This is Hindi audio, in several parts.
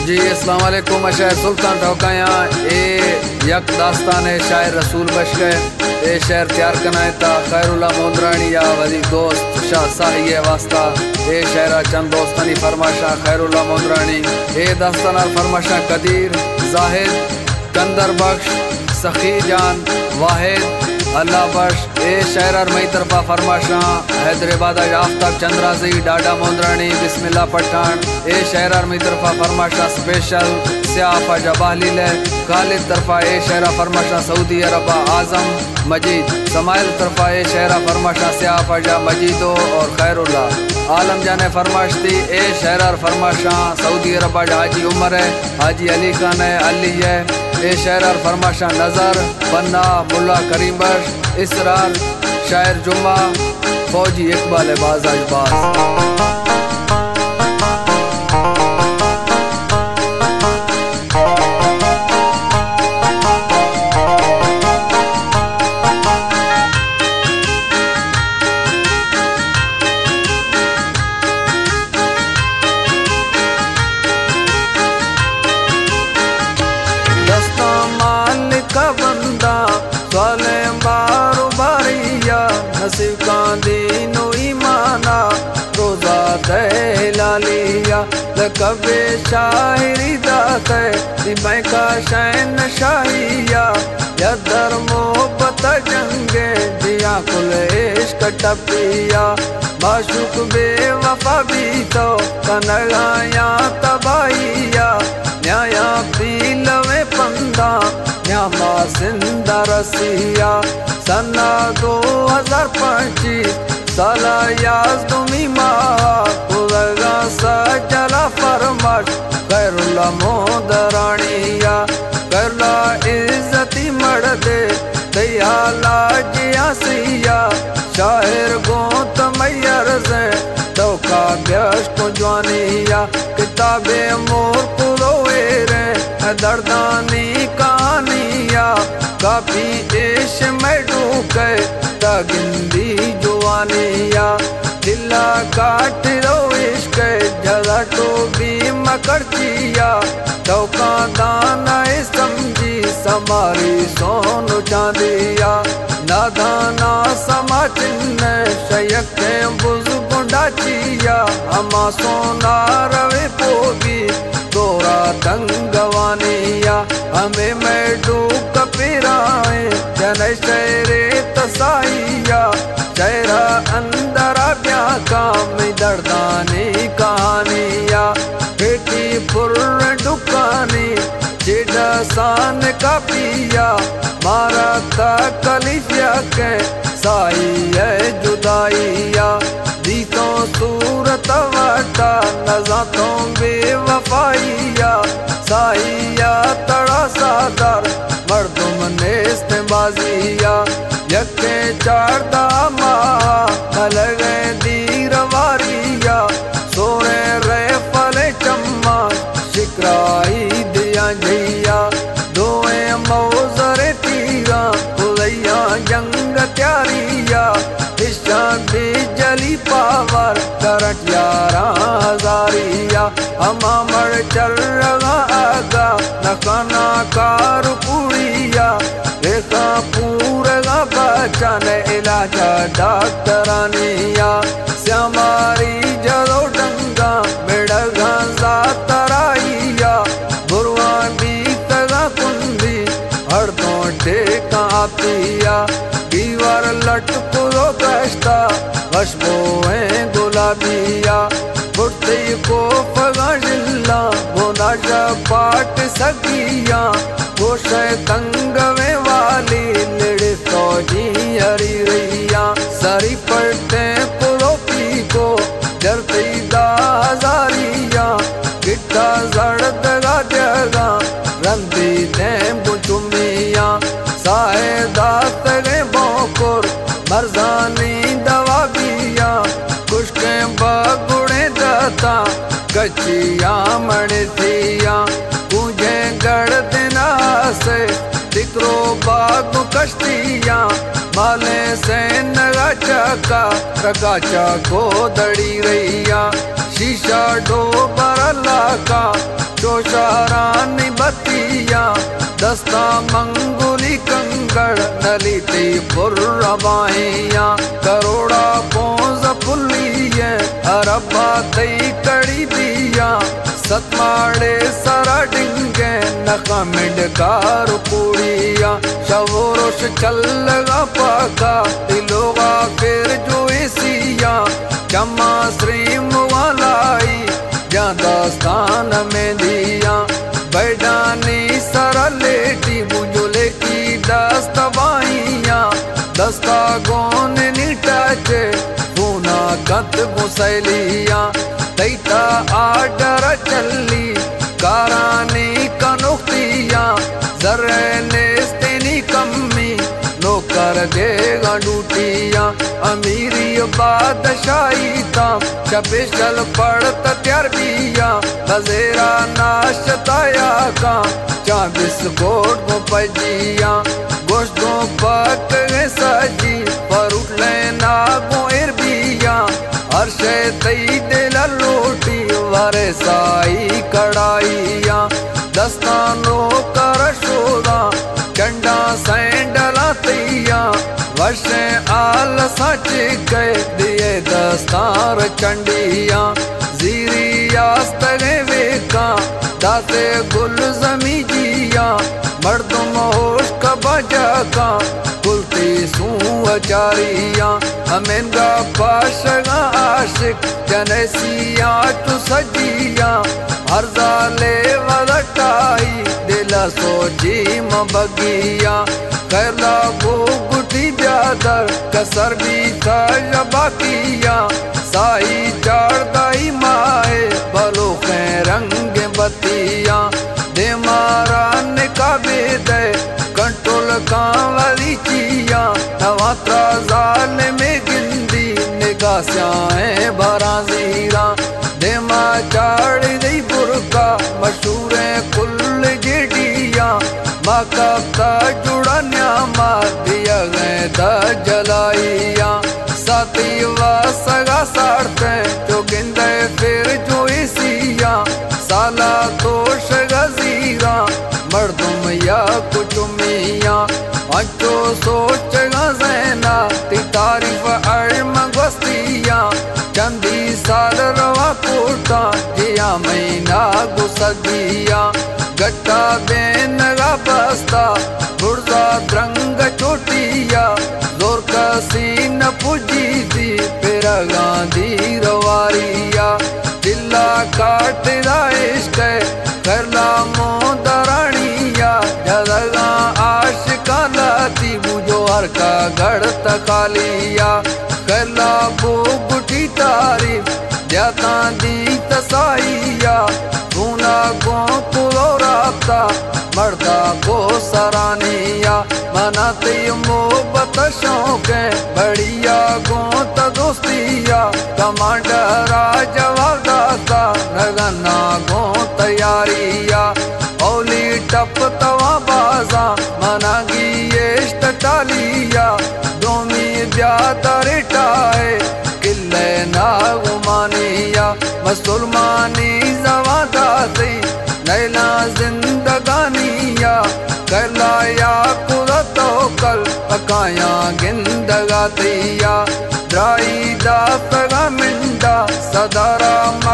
जी अस्सलाम वालेकुम। शायर सुल्तान ठोकाया ए यक दास्तान है शायर रसूल बश गए ए शायर तैयार करना था खैरुल्ला मोदरानी या वजी दोस्त शाह साही वास्ता ए शायरा चंद दोस्तानी फरमाशा खैरुल्ला मोदरानी ए दास्तान फरमाशा कदीर जाहिद कंदर बख्श सखी जान वाहिद अल्लाह बख्श ए शायर मई तरफा फरमाशा हैदराबाद आफ्ताब चंद्राजी डाडा मोदरानी बिस्मिल्लाह पठान ए शायर मई तरफा फरमाशा स्पेशल सियाफा जबाहलील खालिद तरफा ए शायरा फरमाशा सऊदी अरब आजम मजीद समाइल तरफा ए शायरा फरमाशा सियाफा जा मजीदो और खैरुल्ला आलम जाने फरमाश थी ए शायर फरमाशा सऊदी अरब हाजी उमर है हाजी अली खान है अली है ए शायर फरमाशा नज़र पन्ना मुल्ला करीम बख्श इसरार शायर जुम्मा फौजी इकबाल बाज अजबाज। बंदा साले बारो बारिया नसीब का दीनो ईमाना रोजा दे लालिया लकबे शायरी दाते दिमाग का शैन शाहिया या दर मोहब्बत जंगे जिया कुल इश्क टपिया माशुक बेवफा भी तो कनगाया तबाहिया न्याया पीलवे पंदा न्यामा जिंदा रसिया सन्ना 2025 साला याज तुमी माँ सजला फरमाश खैरुल्ला मोदरानिया करला इज्जती मड़ दे दयाला जियासिया शायर गोत मैयर से दौका ब्यश को जवानिया किताबे मोर कुलोए रे दर्दानी कहानिया काफी इश में डूके तगिंदी जुआनिया दिला काट रो इश्क जरा तो भी मकरचिया दौका दाना समझी समारी सोन चांदिया नादाना समा चिन्ह शयक बुज गुंडाचिया हमा सोना रवे पोगी तोरा दंगवानिया हमें मैं डूक पिराए जन शेरे तसाइया चेहरा अंदर ब्या काम दर्दानी कहानिया बेटी पुर्र दुकानी जिडा सान का पिया मारा तकलीफिया के साई है जुदाइया दी तो सूरत वाटा नजा तो बेवफाइया साइया तड़ा सादर मर्दुम नेस्त बाजिया यके चार दामा अलगे दीर वारिया सोरे रे फले चम्मा शिकराई दिया जैया दोए मौजरे तीरा खुलैया जंग त्यारिया भी जली पावर करट 11,000 हम मर चल रहा आगा नखाना कार पुड़िया रेखा पूरा बचन इलाज डॉक्टरानिया श्यामारी जरो डंगा बेड़गा जातराइया बुरवा बीतगा कुंदी हर दो टेका पिया दीवार लटकुरो कश्ता खुशबू है गुलाबिया बुढ़ते को फगा जिल्ला वो नाशा पाट सकिया वो तंगवे वाली लड़े फौजी हरी रैया सारी पड़ते पुरो पी को जरते दाजारिया गिट्टा जड़दगा जगा रंदी ने बुचुमिया साहे दात गए बोकुर मरजानी दवा बिया कुछ के बगुड़े दाता कचिया मड़तिया तुझे गढ़ दिना से दिक्रो बाग कश्तिया माले से नगा चका रकाचा को दड़ी रैया शीशा डोबर लाका जो रोशारानी बतिया दस्ता मंगुली कंगड़ नलीती पुर्रबाइया करोड़ा पोंज पुलिये अरबा तई कड़ी बिया सतमाड़े सरा डिंगे नका मिडकार कुड़िया शवोरोश चलगा पाका तिलोगा फिर जो इसिया चमा श्रीम वालाई दास्तान में दिया बैडानी सरलेटी बुजुले की दस्तवाइया दस्ता गोन निटाचे पूना कत गुसैलिया तैता आडर चली कारानी कनुख्तिया जर्रे नेस्तेनी कम्मी नौकर देगा डूटिया अमीरी बादशाही ताम चपेशल पड़त त्यार बिया बजेरा नाश्ताया का 24 कोट को पजिया गोश्तों पक गए सजी पर उठले ना गोएर बिया हर शे तई दिल लोटी वारे साई कड़ाइया दस्तानो कर शोदा चंडा सैंडला तैया वर्षे आल सच गए दिए दस्तार चंडिया जीरी आस्तगे वेका दाते गुल जमी जिया मर्दुम होश का बजा का कुलती सूचारिया अमेनगा पाशगा आशिक जनसिया चु सजिया हरजाले वलटाई दिला सोची मबगिया करला वो गुटी ब्यादर कसर भी था बाकिया साई चारदाई माए बलो के रंग बतिया दे मारा निकाबे दे कंट्रोल कांवली चिया नवात्रा जाल में गिंदी निगाह स्याए बराजीरा दे मा चाड़ दई बुरका मशहूर कुल जेडिया माँ का जुड़ा न्यामा दिया गए दा जलाइया साथी वा सगा साड़ते जो गिंदे फिर जो इसिया साला तोश गजीरा मर्दुम या कुछ मिया अच्छो सोच गजैना ती तारीफ अर्म गस्तिया चंदी साल रवा कोटा जिया महीना गुसदिया गट्टा बेनगा बस्ता बुर्जा द्रंग चोटिया जोर का सीन पुजी थी फिर गांधी रवारिया जिला काट इश्क करला मोदरानिया जदगा आशिका लाती बुझो हर का गढ़ तकालिया करला बो गुटी तारीफ जाता दी तसाइया गुना गो पुलो राता मर्दा को सरानिया मनाते मोहब्बत शौक बढ़िया गो त दोस्तिया कमांडर जवाब दाता नगना गो तैयारिया औली टप तवा बाजा मनागी येष्ट टालिया दोमी ब्यादर टाए किले ना गुमानिया मुसलमानी जवादा से नैला जिंदगानिया करला या कुदतो कल पकाया गिंदगातिया ड्राई दाफगा मिंडा सदारा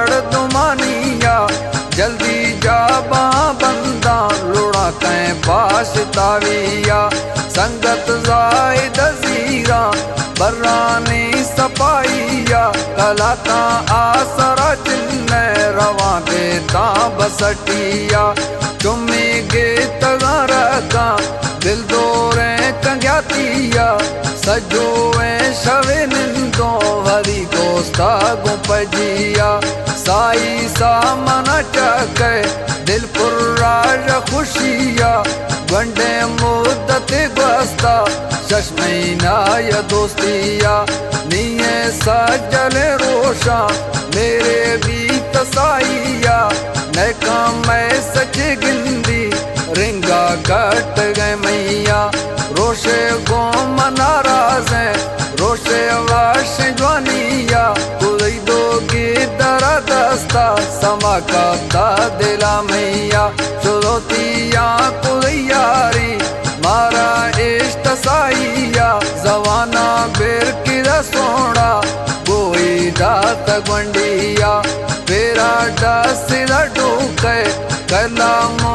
मर्दुमानिया जल्दी जा बंदा लुड़ा कैं पास ताविया संगत जायद जीरा बर्रानी सपाइया कलाता आसरा जिन्ने रवा बेता बसटिया चुम्मी गे तगारा का दिल दोरे कंग्यातिया सजोए शवे निंदो हरी दोस्ता गुपजिया साई सा मना चके दिल पुर्राज खुशिया गंडे मुद्दत ग्वस्ता चश्मैना या दोस्तिया नीये सजल रोशा मेरे भी तसाइया न काम मैं सच गिंदी रिंगा कट गए मैया रोशे गो मनाराज है रोशे वाश ज्वानिया कुछ दोगी दरा दस्ता समा का दिला मैया। सिदा डूके कला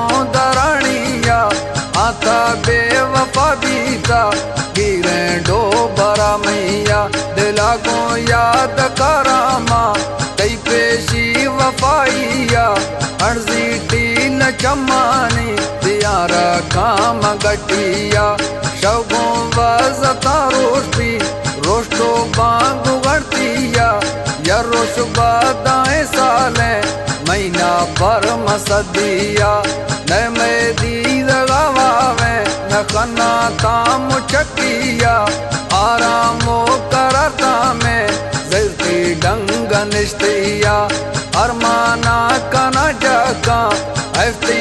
मोदरानिया आता बेवफा बीता गिरे डो बरा मैया दिला को याद करामा कई पेशी वफाइया अर्जी टीन चमानी दियारा काम गटिया शगों वजता रोशनी रोशो बांगू गड़तिया या रोश बादाएं साले महीना पर मसदिया न मैं दीद गवावे न कन्ना ताम चकिया आरामो करता में जल्दी डंग निश्तिया अरमाना कना जका ऐफ्ती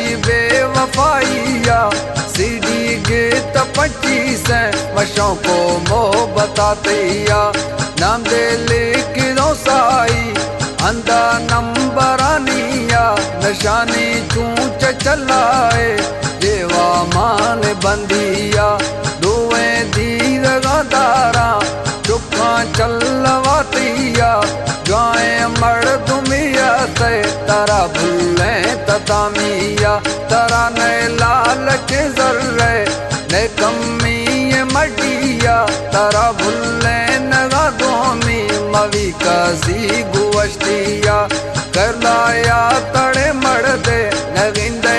बेवफाइया सीडी गीत 25 मशों को मोह बतातिया नाम दे लिखो साई अंदा नंबरानिया निशानी चूच चलाए जेवा मान बंदिया दुए दीद गादारा चुका चलवातिया गाए मर्द मिया से तारा भूले ततामिया तारा ने लाल के जर्रे ने कमी मटिया तारा भूले नगा दोमी मवी काजी गुवश्तिया कर लाया तड़े मर्दे नगिंदे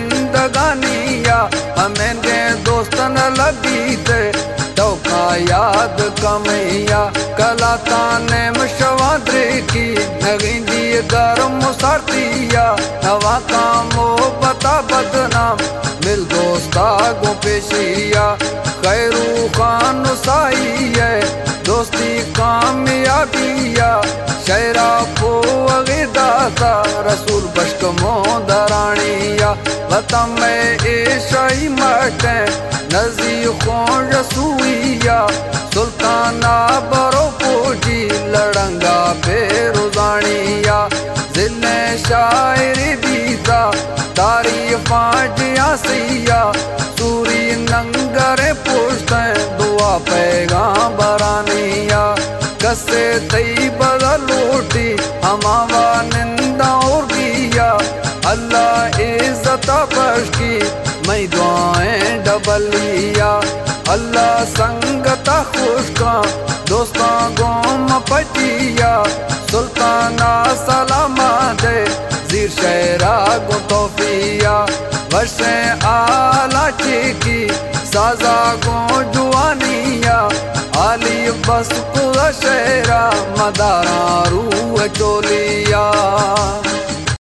जिंदगानिया हमें के दोस्तन लगी थे तो का याद कमैया कला ताने मशवाद्रे की नगिंदी गर्म सारतिया नवा कामो बता बदनाम मिल दोस्ता गो पेशिया खैरू खान साई है दोस्ती कामयाबिया शहरा को अगिदाता रसूल बश्क मोदरानिया बता मैं ऐशाई मटे नजी खों रसूइया सुल्ताना बरो पोजी लड़ंगा बेरुजानिया जिले शायरी दीता तारीफा जियासिया सूरी नंगरे पूछते दुआ पैगाम बरानिया कसे तई बदल लूटी हमावा निंदा और किया अल्लाह इज्जत बख्श की मैं दुआएं डबलिया अल्लाह संगता खुश का दोस्तां गोम पटिया सुल्ताना सलामा दे जीर शहरा गो तोफिया वर्षे आला चीकी साजा गो जुआनिया आली बस पूरा शहरा मदारा